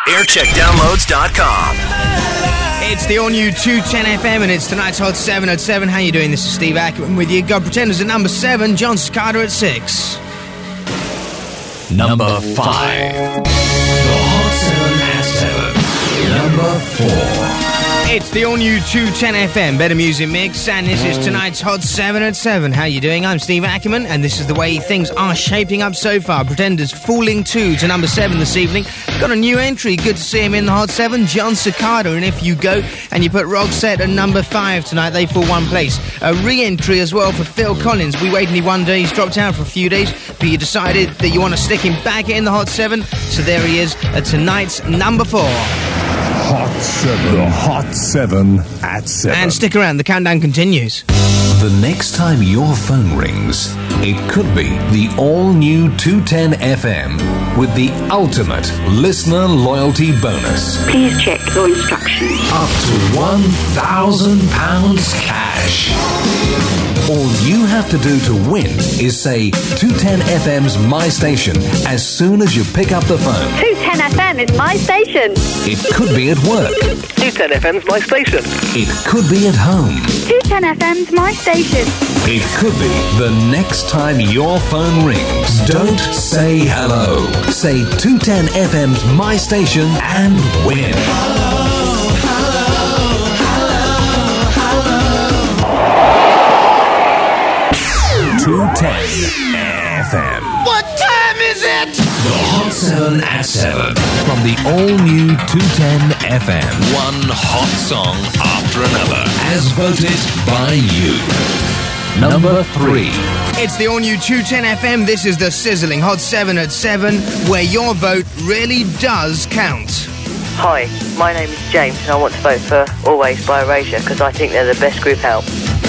Aircheckdownloads.com. It's the all-new 210 FM and it's tonight's Hot 7 at 7. How you doing? This is Steve Ackerman with you. God Pretenders at number 7, John Cicada at 6. Number 5. The Hot 7 at 7. Number 4. It's the all-new 210 FM, Better Music Mix, and this is tonight's Hot 7 at 7. How you doing? I'm Steve Ackerman, and this is the way things are shaping up so far. Pretenders falling 2 to number 7 this evening. Got a new entry. Good to see him in the Hot 7, John Cicada. And if you go and you put Roxette at number 5 tonight, they fall one place. A re-entry as well for Phil Collins. We waited one day. He's dropped out for a few days, but you decided that you want to stick him back in the Hot 7. So there he is at tonight's number 4. Hot 7. The Hot 7 at 7. And stick around, the countdown continues. The next time your phone rings, it could be the all-new 210 FM with the ultimate listener loyalty bonus. Please check your instructions. Up to £1,000 cash. All you have to do to win is say 210 FM's My Station as soon as you pick up the phone. 210 FM is my station. It could be at work. 210 FM's my station. It could be at home. 210 FM's my station. It could be the next time your phone rings. Don't say hello. Say 210 FM's My Station and win. 210 FM. What time is it? The Hot 7 at 7 from the all-new 210 FM. One hot song after another, as voted by you. Number 3. It's the all-new 210 FM. This is the sizzling Hot 7 at 7, where your vote really does count. Hi, my name is James and I want to vote for Always by Erasure because I think they're the best group out.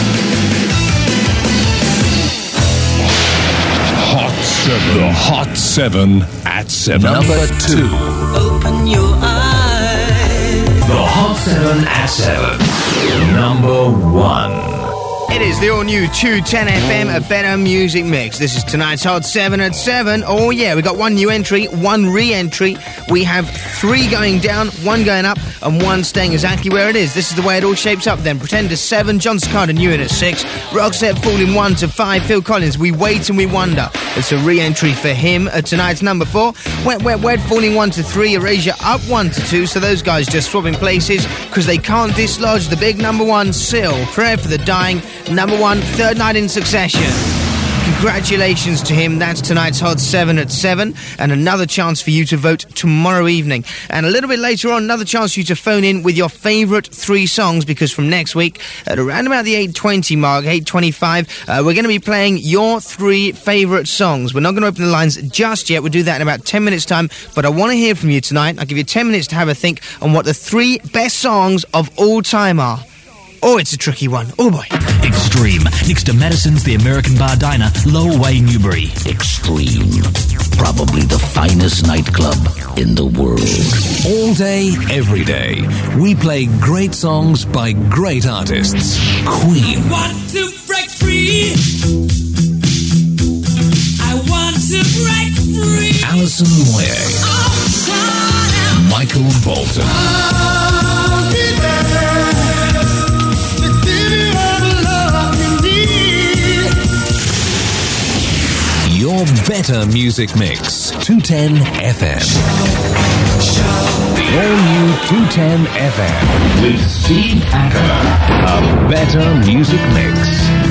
Hot 7. The Hot 7 at 7. Number 2. Open your eyes. The Hot 7 at 7. Number 1. It is the all-new 210 FM, a better music mix. This is tonight's Hot 7 at 7. Oh, yeah, we got one new entry, one re-entry. We have 3 going down, 1 going up, and 1 staying exactly where it is. This is the way it all shapes up then. Pretenders 7, John Cicada new in at 6. Roxette falling 1 to 5. Phil Collins, We Wait and We Wonder. It's a re-entry for him at tonight's number 4. Wet, Wet, Wet falling 1 to 3. Erasure up 1 to 2. So those guys just swapping places because they can't dislodge the big number 1, Seal. Prayer for the Dying. Number 1, third night in succession. Congratulations to him. That's tonight's Hot 7 at 7. And another chance for you to vote tomorrow evening. And a little bit later on, another chance for you to phone in with your favourite 3 songs, because from next week, at around about the 8:20 mark, 8:25, we're going to be playing your 3 favourite songs. We're not going to open the lines just yet. We'll do that in about 10 minutes' time. But I want to hear from you tonight. I'll give you 10 minutes to have a think on what the 3 best songs of all time are. Oh, it's a tricky one. Oh, boy. Extreme, next to Madison's The American Bar Diner, Lowell Newbury. Extreme, probably the finest nightclub in the world. All day, every day, we play great songs by great artists. Queen. I want to break free. I want to break free. Alison Moyet. Michael Bolton. Your better music mix. 210 FM. The all-new 210 FM with Steve Ackerman. A better music mix.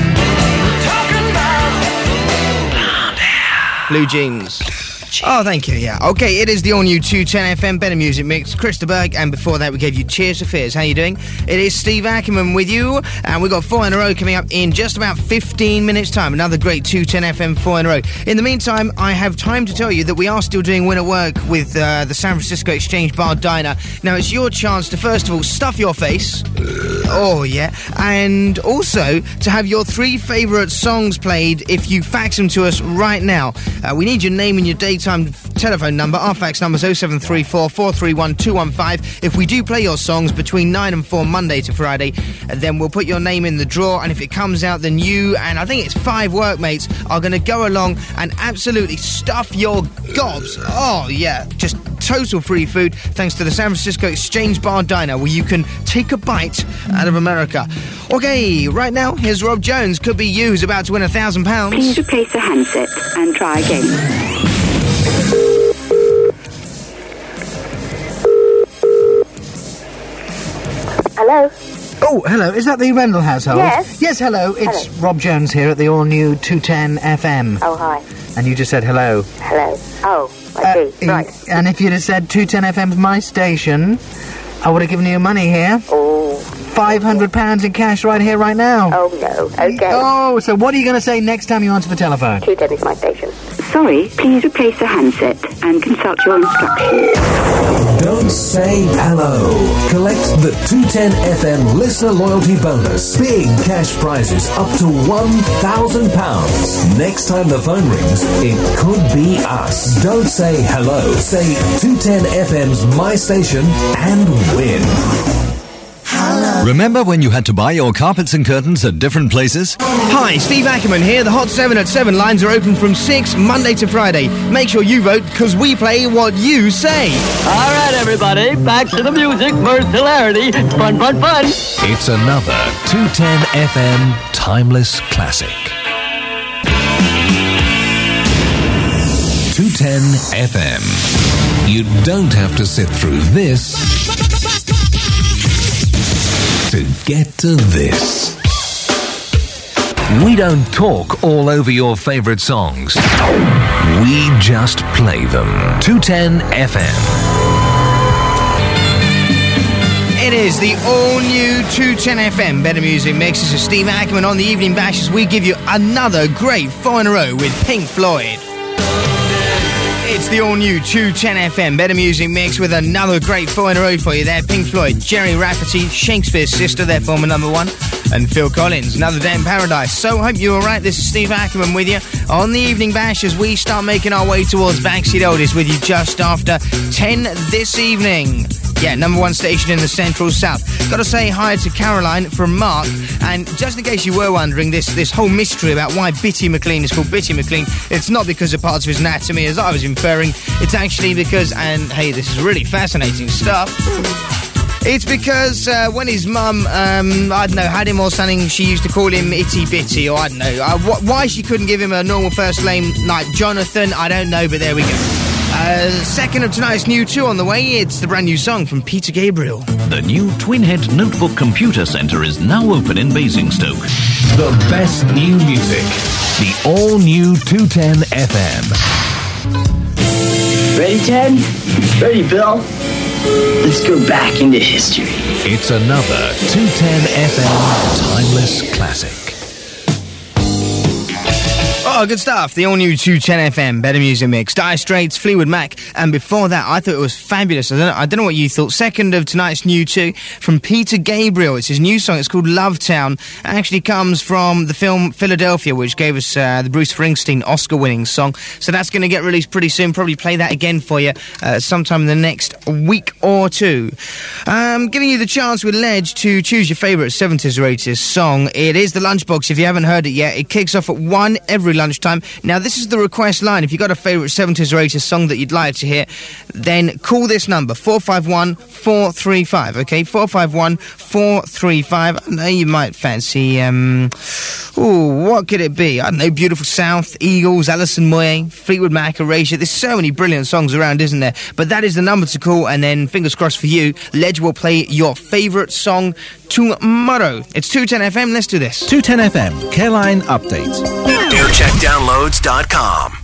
Blue Jeans. Oh, thank you, yeah. Okay, it is the all-new 210 FM Better Music Mix. Chris de Burgh, and before that we gave you Cheers for Fears. How you doing? It is Steve Ackerman with you, and we've got 4 in a row coming up in just about 15 minutes' time. Another great 210 FM 4 in a row. In the meantime, I have time to tell you that we are still doing winter work with the San Francisco Exchange Bar Diner. Now, it's your chance to, first of all, stuff your face. Oh, yeah. And also to have your 3 favourite songs played if you fax them to us right now. We need your name and your daytime telephone number. Our fax number is 0734 431 215. If we do play your songs between 9 and 4 Monday to Friday, then we'll put your name in the draw, and if it comes out, then you and I think it's 5 workmates are going to go along and absolutely stuff your gobs. Oh, yeah. Just total free food thanks to the San Francisco Exchange Bar Diner, where you can take a bite out of America. Okay, right now, here's Rob Jones. Could be you who's about to win £1,000. Please replace the handset and try again. Hello? Oh, hello. Is that the Rendell household? Yes. Yes, hello. It's Rob Jones here at the all-new 210 FM. Oh, hi. And you just said hello. Hello. Oh, I see. Right. And if you'd have said 210 FM's my station, I would have given you money here. Oh. £500 in cash right here, right now. Oh, no. Okay. Oh, so what are you going to say next time you answer the telephone? 210 is my station. Sorry, please replace the handset and consult your instructions. Don't say hello. Collect the 210 FM listener loyalty bonus. Big cash prizes up to £1,000. Next time the phone rings, it could be us. Don't say hello. Say 210 FM's my station and win. Remember when you had to buy your carpets and curtains at different places? Hi, Steve Ackerman here. The Hot 7 at 7 lines are open from 6 Monday to Friday. Make sure you vote, because we play what you say. All right, everybody, back to the music, mirth, hilarity, fun, fun, fun. It's another 210 FM timeless classic. 210 FM. You don't have to sit through this to get to this. We don't talk all over your favorite songs. We just play them. 210 FM. It is the all-new 210 FM Better Music Mix. This is Steve Ackerman on the Evening Bash as we give you another great 4 in a row with Pink Floyd. It's the all-new 210 FM Better Music Mix with another great 4 in a row for you there. Pink Floyd, Jerry Rafferty, Shakespeare's Sister, their former number 1, and Phil Collins, Another Day in Paradise. So, hope you're alright. This is Steve Ackerman with you on the Evening Bash as we start making our way towards Backseat Oldies with you just after 10 this evening. Yeah, number 1 station in the Central South. Got to say hi to Caroline from Mark. And just in case you were wondering, this whole mystery about why Bitty McLean is called Bitty McLean, it's not because of parts of his anatomy, as I was inferring. It's actually because, and hey, this is really fascinating stuff. It's because when his mum, I don't know, had him or something, she used to call him Itty Bitty, or I don't know. Why she couldn't give him a normal first name like Jonathan, I don't know, but there we go. Second of tonight's new 2 on the way, it's the brand new song from Peter Gabriel. The new Twin Head Notebook Computer Centre is now open in Basingstoke. The best new music. The all-new 210 FM. Ready, Ted? Ready, Bill? Let's go back into history. It's another 210 FM timeless classic. Oh, good stuff. The all-new 210 FM Better Music Mix. Dire Straits, Fleetwood Mac, and before that, I thought it was fabulous. I don't know what you thought. Second of tonight's new 2 from Peter Gabriel. It's his new song. It's called Love Town. It actually comes from the film Philadelphia, which gave us the Bruce Springsteen Oscar-winning song. So that's going to get released pretty soon. Probably play that again for you sometime in the next week or 2. Giving you the chance with Ledge to choose your favourite 70s or 80s song. It is the Lunchbox. If you haven't heard it yet, it kicks off at 1 every lunchtime. Now, this is the request line. If you've got a favourite 70s or 80s song that you'd like to hear, then call this number, 451-435, okay? 451-435. I know you might fancy, what could it be? I don't know, Beautiful South, Eagles, Alison Moyet, Fleetwood Mac, Erasure. There's so many brilliant songs around, isn't there? But that is the number to call, and then, fingers crossed for you, Ledge will play your favourite song tomorrow. It's 210 FM, let's do this. 210 FM, Caroline Update. AirCheckDownloads.com.